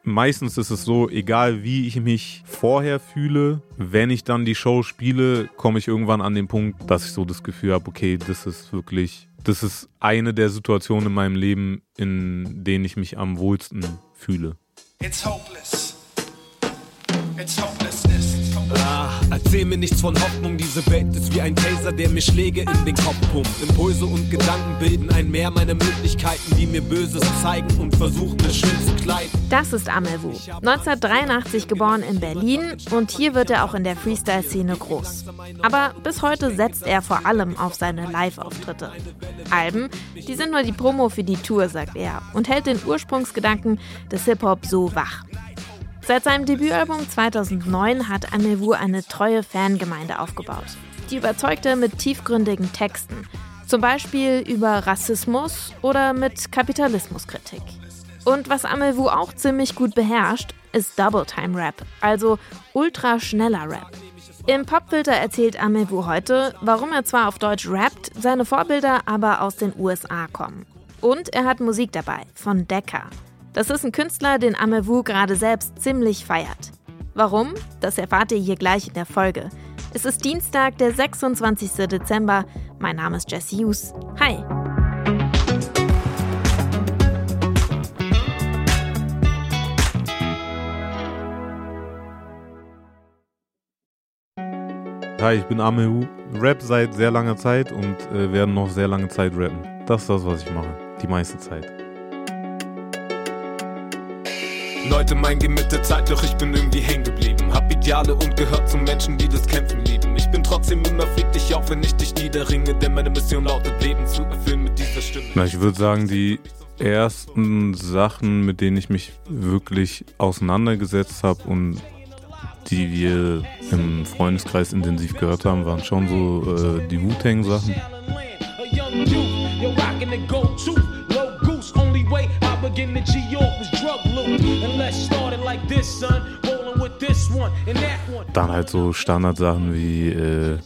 meistens ist es so, egal wie ich mich vorher fühle, wenn ich dann die Show spiele, komme ich irgendwann an den Punkt, dass ich so das Gefühl habe, okay, das ist eine der Situationen in meinem Leben, in denen ich mich am wohlsten fühle. It's hopeless. It's hopelessness. Erzähl mir nichts von Hoffnung, diese Welt ist wie ein Taser, der mir Schläge in den Kopf pumpt. Impulse und Gedanken bilden ein Meer meiner Möglichkeiten, die mir Böses zeigen und versuchen es schön zu kleiden. Das ist Amelwu, 1983 geboren in Berlin und hier wird er auch in der Freestyle-Szene groß. Aber bis heute setzt er vor allem auf seine Live-Auftritte. Alben, die sind nur die Promo für die Tour, sagt er, und hält den Ursprungsgedanken des Hip-Hop so wach. Seit seinem Debütalbum 2009 hat Amelwu eine treue Fangemeinde aufgebaut. Die überzeugt er mit tiefgründigen Texten, zum Beispiel über Rassismus oder mit Kapitalismuskritik. Und was Amelwu auch ziemlich gut beherrscht, ist Double-Time-Rap, also ultraschneller Rap. Im Popfilter erzählt Amelwu heute, warum er zwar auf Deutsch rappt, seine Vorbilder aber aus den USA kommen. Und er hat Musik dabei, von Decca. Das ist ein Künstler, den Amelwu gerade selbst ziemlich feiert. Warum? Das erfahrt ihr hier gleich in der Folge. Es ist Dienstag, der 26. Dezember. Mein Name ist Jesse Hughes. Hi! Hi, ich bin Amelwu. Rap seit sehr langer Zeit und werde noch sehr lange Zeit rappen. Das ist das, was ich mache. Die meiste Zeit. Leute meinen, geh mit der Zeit, doch ich bin irgendwie hängen geblieben. Hab Ideale und gehört zu Menschen, die das Kämpfen lieben. Ich bin trotzdem immer friedlich, auch wenn ich dich niederringe, denn meine Mission lautet, Leben zu erfüllen mit dieser Stimme. Na, ich würde sagen, die ersten Sachen, mit denen ich mich wirklich auseinandergesetzt habe und die wir im Freundeskreis intensiv gehört haben, waren schon so die Wu-Tang-Sachen. Dann halt so Standardsachen wie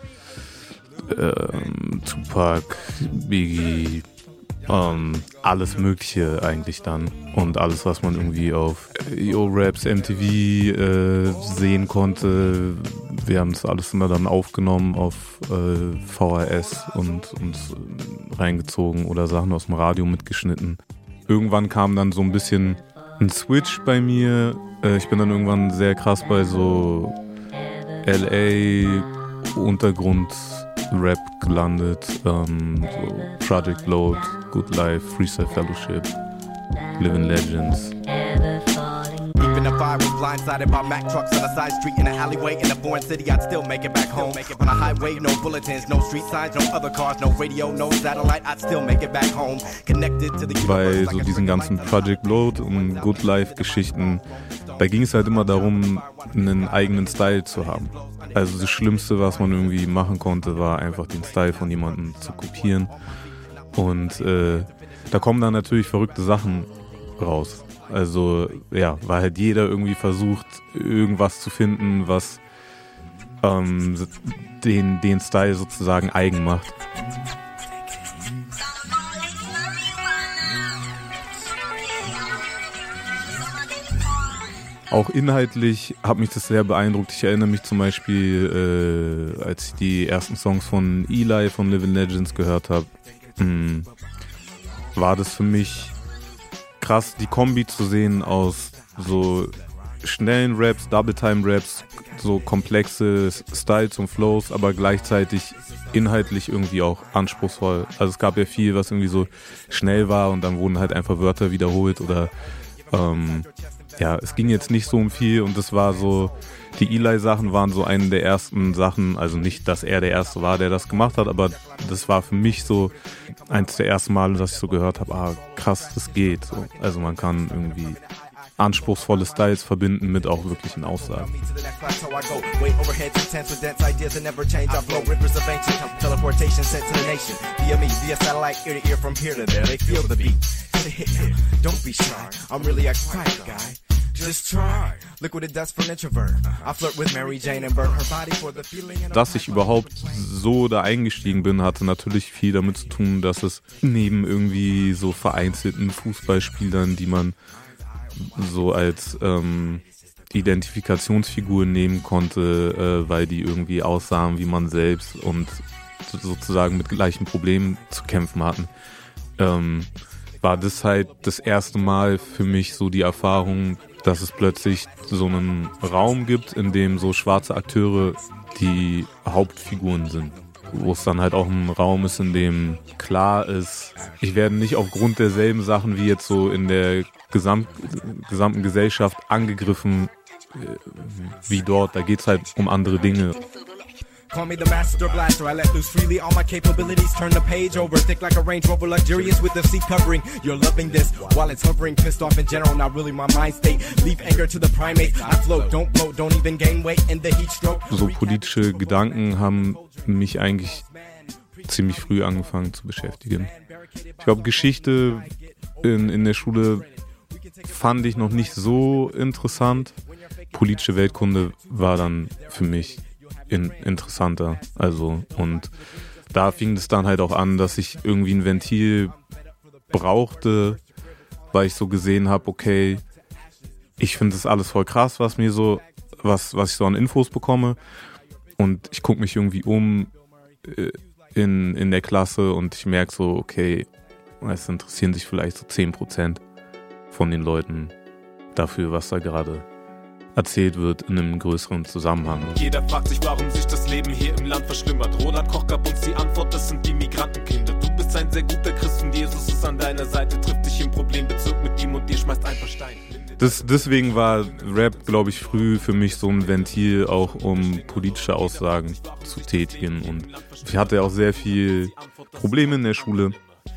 Tupac, Biggie, alles Mögliche eigentlich dann. Und alles, was man irgendwie auf Yo-Raps, MTV sehen konnte. Wir haben das alles immer dann aufgenommen auf VHS und uns reingezogen oder Sachen aus dem Radio mitgeschnitten. Irgendwann kam dann so ein bisschen ein Switch bei mir. Ich bin dann irgendwann sehr krass bei so LA Untergrund-Rap gelandet. So Project Load, Good Life, Freestyle Fellowship, Living Legends. Even if I was blindsided by Mack trucks on a side street in an alleyway in a foreign city, I'd still make it back home. On a highway, no bulletins, no street signs, no other cars, no radio, no satellite, I'd still make it back home. Connected to the universe. Bei so diesen ganzen Project Load und Good Life Geschichten, da ging es halt immer darum, einen eigenen Style zu haben. Also das Schlimmste, was man irgendwie machen konnte, war einfach den Style von jemandem zu kopieren. Und da kommen dann natürlich verrückte Sachen raus. Also ja, weil halt jeder irgendwie versucht, irgendwas zu finden, was den Style sozusagen eigen macht. Auch inhaltlich hat mich das sehr beeindruckt. Ich erinnere mich zum Beispiel, als ich die ersten Songs von Eli von Living Legends gehört habe, war das für mich krass, die Kombi zu sehen aus so schnellen Raps, Double-Time-Raps, so komplexe Styles und Flows, aber gleichzeitig inhaltlich irgendwie auch anspruchsvoll. Also es gab ja viel, was irgendwie so schnell war und dann wurden halt einfach Wörter wiederholt oder ja, es ging jetzt nicht so um viel und das war so, die Eli-Sachen waren so eine der ersten Sachen, also nicht, dass er der Erste war, der das gemacht hat, aber das war für mich so eins der ersten Male, dass ich so gehört habe, krass, das geht. So. Also man kann irgendwie anspruchsvolle Styles verbinden mit auch wirklichen Aussagen. Dass ich überhaupt so da eingestiegen bin, hatte natürlich viel damit zu tun, dass es neben irgendwie so vereinzelten Fußballspielern, die man so als Identifikationsfigur nehmen konnte, weil die irgendwie aussahen wie man selbst und sozusagen mit gleichen Problemen zu kämpfen hatten, war das halt das erste Mal für mich so die Erfahrung, dass es plötzlich so einen Raum gibt, in dem so schwarze Akteure die Hauptfiguren sind. Wo es dann halt auch ein Raum ist, in dem klar ist, ich werde nicht aufgrund derselben Sachen wie jetzt so in der gesamten Gesellschaft angegriffen wie dort. Da geht es halt um andere Dinge. Call me the master blaster, I let loose freely all my capabilities, turn the page over, thick like a Range Rover, luxurious with the seat covering. You're loving this, while it's hovering, pissed off in general, not really my mind state. Leave anger to the primates, I float, don't bloat, don't even gain weight in the heat stroke. So politische Gedanken haben mich eigentlich ziemlich früh angefangen zu beschäftigen. Ich glaube, Geschichte in der Schule fand ich noch nicht so interessant. Politische Weltkunde war dann für mich interessanter. Also, und da fing es dann halt auch an, dass ich irgendwie ein Ventil brauchte, weil ich so gesehen habe, okay, ich finde das alles voll krass, was ich so an Infos bekomme, und ich gucke mich irgendwie um in der Klasse und ich merke so, okay, es interessieren sich vielleicht so 10% von den Leuten dafür, was da gerade erzählt wird in einem größeren Zusammenhang. Jeder fragt sich, warum sich das Leben hier im Land verschlimmert. Roland Koch gab uns die Antwort, das sind die Migrantenkinder. Du bist ein sehr guter Christ und Jesus ist an deiner Seite, trifft dich im Problembezirk mit ihm und dir schmeißt ein paar Steine. Deswegen war Rap, glaube ich, früh für mich so ein Ventil, auch um politische Aussagen zu tätigen. Und ich hatte auch sehr viel Probleme in der Schule.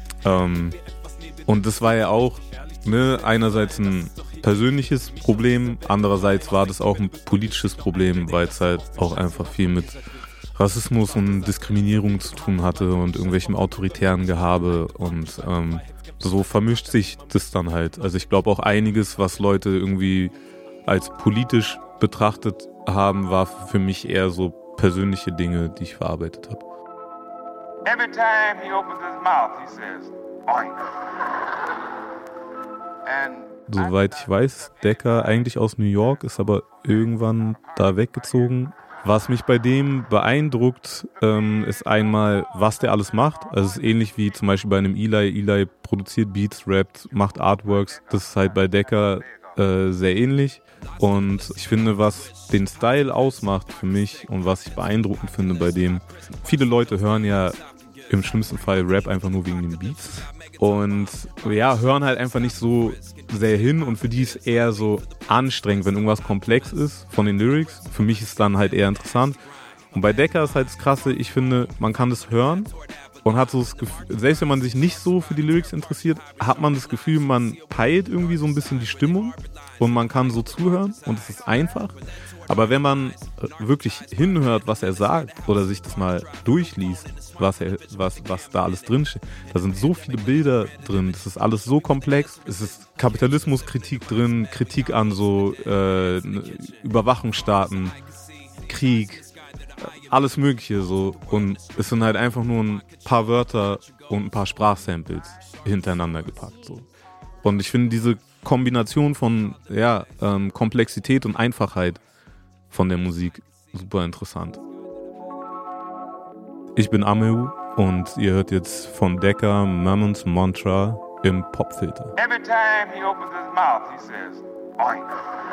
Und das war ja auch einerseits ein persönliches Problem, andererseits war das auch ein politisches Problem, weil es halt auch einfach viel mit Rassismus und Diskriminierung zu tun hatte und irgendwelchem autoritären Gehabe, und so vermischt sich das dann halt. Also ich glaube auch einiges, was Leute irgendwie als politisch betrachtet haben, war für mich eher so persönliche Dinge, die ich verarbeitet habe. Every time he opens his mouth, he says, oink. Soweit ich weiß, Decker eigentlich aus New York, ist aber irgendwann da weggezogen. Was mich bei dem beeindruckt, ist einmal, was der alles macht. Also es ist ähnlich wie zum Beispiel bei einem Eli. Eli produziert Beats, rappt, macht Artworks. Das ist halt bei Decker sehr ähnlich. Und ich finde, was den Style ausmacht für mich und was ich beeindruckend finde bei dem, viele Leute hören ja im schlimmsten Fall Rap einfach nur wegen den Beats. Und ja, hören halt einfach nicht so sehr hin, und für die ist eher so anstrengend, wenn irgendwas komplex ist von den Lyrics. Für mich ist es dann halt eher interessant. Und bei Decker ist halt das Krasse, ich finde, man kann das hören und hat so das Gefühl, selbst wenn man sich nicht so für die Lyrics interessiert, hat man das Gefühl, man peilt irgendwie so ein bisschen die Stimmung und man kann so zuhören und es ist einfach. Aber wenn man wirklich hinhört, was er sagt, oder sich das mal durchliest, was da alles drin steht, da sind so viele Bilder drin, das ist alles so komplex, es ist Kapitalismuskritik drin, Kritik an so Überwachungsstaaten, Krieg, alles Mögliche so, und es sind halt einfach nur ein paar Wörter und ein paar Sprachsamples hintereinander gepackt so. Und ich finde diese Kombination von Komplexität und Einfachheit von der Musik super interessant. Ich bin Ameu und ihr hört jetzt von Decker Mammons Mantra im Popfilter. Every time he opens his mouth, he says, oink.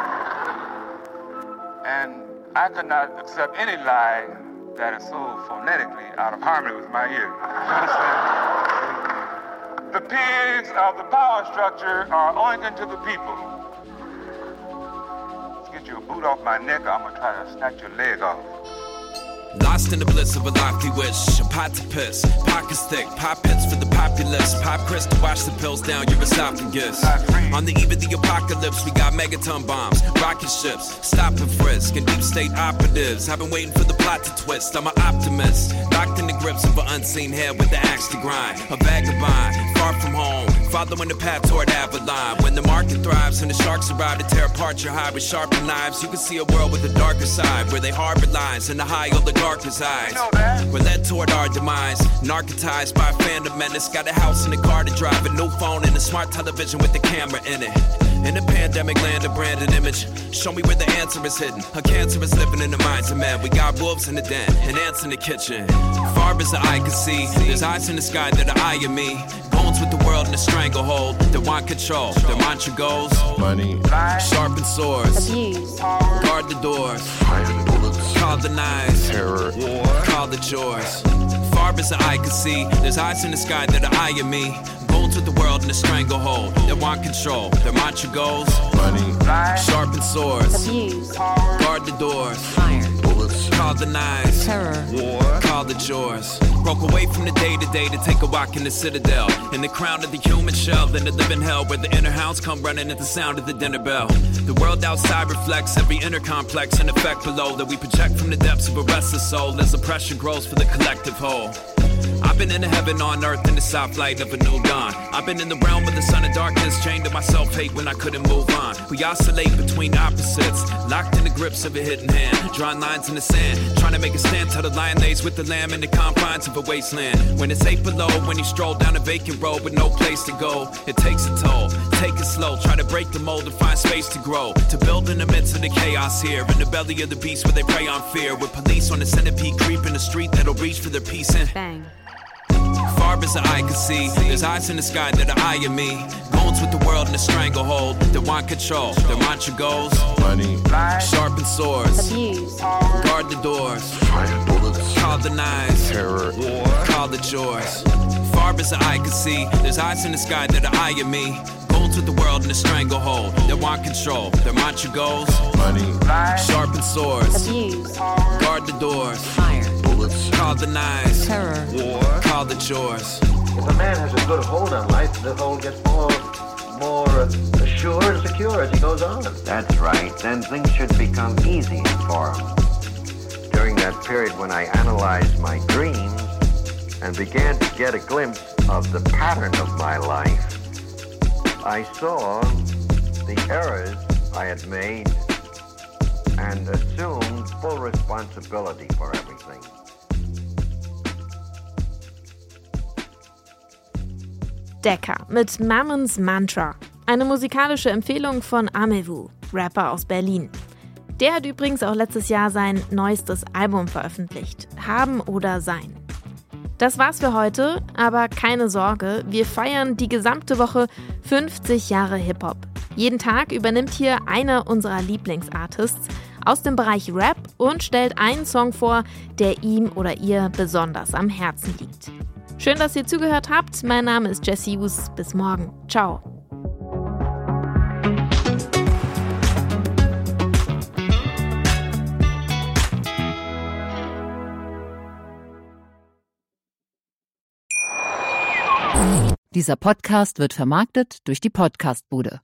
And I could not accept any lie that is so phonetically out of harmony with my ear. You understand? The pigs of the power structure are oinking to the people. Let's get you a boot off my neck, or I'm gonna try to snatch your leg off. Lost in the bliss of a lofty wish, a pot to piss, pockets thick, pop hits for the populace, pop Chris to wash the pills down your esophagus. On the eve of the apocalypse, we got megaton bombs, rocket ships, stop and frisk, and deep state operatives. I've been waiting for the plot to twist, I'm an optimist, locked in the grips of an unseen head with the axe to grind, a vagabond, far from home, following the path toward Avalon. When the market thrives and the sharks arrive to tear apart your hide with sharpened knives, you can see a world with a darker side, where they harbor lines and the high oligarch resides. We're led toward our demise, narcotized by a phantom menace. Got a house and a car to drive, a new phone and a smart television with the camera in it. In the pandemic land, a branded image. Show me where the answer is hidden. A cancer is living in the minds of men. We got wolves in the den and ants in the kitchen. Far as the eye can see, there's eyes in the sky that are eyeing me. Bones with the world in a stranglehold. They want control. Their mantra goes: money, sharpen swords, abuse, guard the doors, call the knives, terror, call the chores. Far as the eye can see, there's eyes in the sky that are eyeing me. Bones with the world in a stranglehold. They want control. Their mantra goes: money, sharpen swords, abuse, guard the doors, fire, bullets, call the knives, terror, war, call the chores. Broke away from the day-to-day to take a walk in the citadel, in the crown of the human shell, in the living hell where the inner hounds come running at the sound of the dinner bell. The world outside reflects every inner complex and effect below that we project from the depths of a restless soul as the pressure grows for the collective whole. I've been in the heaven on earth in the soft light of a new dawn. I've been in the realm of the sun of darkness, chained to my self-hate when I couldn't move on. We oscillate between opposites, locked in the grips of a hidden hand, drawing lines in the sand, trying to make a stand till the lion lays with the lamb in the confines of a wasteland. When it's 8 below, when you stroll down a vacant road with no place to go, it takes a toll. Take it slow, try to break the mold and find space to grow, to build in the midst of the chaos here, in the belly of the beast where they prey on fear, with police on the centipede creeping the street that'll reach for their peace and bang. Far as the eye can see, there's eyes in the sky that are eyeing me. Bones with the world in a stranglehold. They want control. Their mantra goes: money, sharpen swords, abuse, guard the doors, bullets, call the knives, terror, war, call the chores. Far as the eye can see, there's eyes in the sky that are eyeing me. Bones with the world in a stranglehold. They want control. Their mantra goes: money, sharpen swords, abuse, guard the doors, fire, bullets, call the knives, terror, war, call the chores. If a man has a good hold on life, the hold gets more assured and secure as he goes on. That's right. Then things should become easy for him. During that period when I analyzed my dreams and began to get a glimpse of the pattern of my life, I saw the errors I had made and assumed full responsibility for everything. Decca mit Mammon's Mantra. Eine musikalische Empfehlung von Amewu, Rapper aus Berlin. Der hat übrigens auch letztes Jahr sein neuestes Album veröffentlicht, Haben oder Sein. Das war's für heute, aber keine Sorge, wir feiern die gesamte Woche 50 Jahre Hip-Hop. Jeden Tag übernimmt hier einer unserer Lieblingsartists aus dem Bereich Rap und stellt einen Song vor, der ihm oder ihr besonders am Herzen liegt. Schön, dass ihr zugehört habt. Mein Name ist Jessie Hus. Bis morgen. Ciao. Dieser Podcast wird vermarktet durch die Podcast-Bude.